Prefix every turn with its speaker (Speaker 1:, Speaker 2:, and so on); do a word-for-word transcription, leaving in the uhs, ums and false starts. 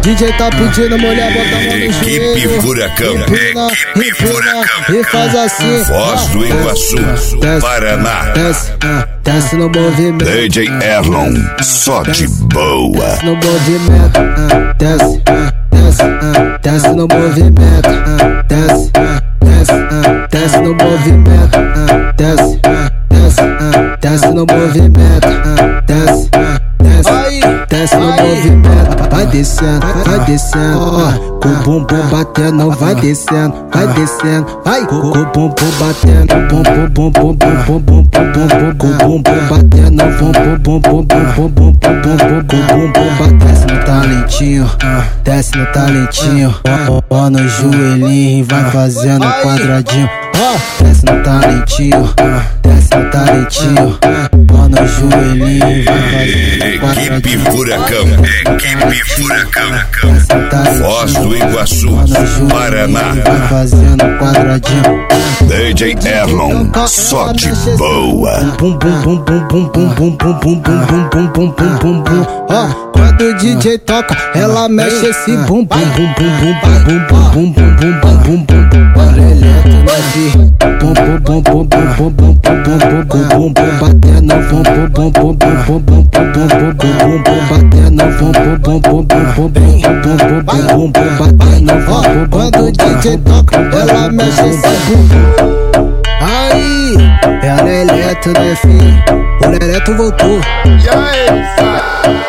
Speaker 1: D J tá pedindo mulher, bota a mão no joelho.
Speaker 2: Equipe Furacão, Equipe Furacão,
Speaker 1: e faz assim.
Speaker 2: Voz do Iguaçu, Paraná.
Speaker 1: Desce, desce no movimento.
Speaker 2: D J Erlon, só de boa.
Speaker 1: Desce no movimento, desce, desce, desce no movimento. Desce, desce, desce no movimento. Desce, desce, desce no movimento. Desce, desce, desce no movimento. Vai descendo, vai descendo, ó. Com o bumbum batendo, vai descendo, vai descendo, vai. Com o bumbum batendo, bum bum bum bum bum bum bum bum. Com o bumbum batendo, bum bum bum bum bum bum bum bum. Com o bumbum batendo. Desce no talentinho, desce no talentinho. Ó no joelhinho, vai fazendo quadradinho. Desce no talentinho, desce no talentinho. Ó no joelhinho, vai fazendo quadradinho.
Speaker 2: Equipe Furacão, Equipe Furacão, Voz do Iguaçu, Paraná.
Speaker 1: Vai fazendo quadradinho.
Speaker 2: D J Erlon, só de boa.
Speaker 1: Bum bum bum bum bum bum bum bum bum bum bum bum bum bum bum. Ó, quando o D J toca, ela mexe esse bum bum bum bum bum bum bum bum bum bum bum bum. Olha ele bum bum bum bum bum bum bum bum bum bum batendo bum bum bum bum bum bum bum bum bum bum batendo bum bum bum bum bum bum bum bum batendo. Quando o D J toca, ela mexe esse bum. Aí, é a Leleto, né, filho? O Leleto voltou.
Speaker 3: E aí,